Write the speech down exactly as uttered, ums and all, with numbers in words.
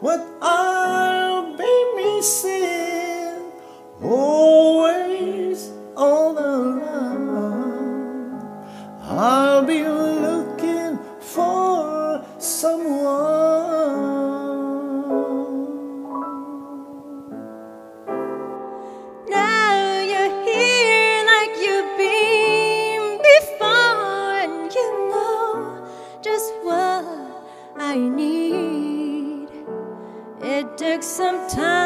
what I'll be missing, always all around. I'll be looking for someone. Now you're here like you've been before, and you know just what I need. It took some time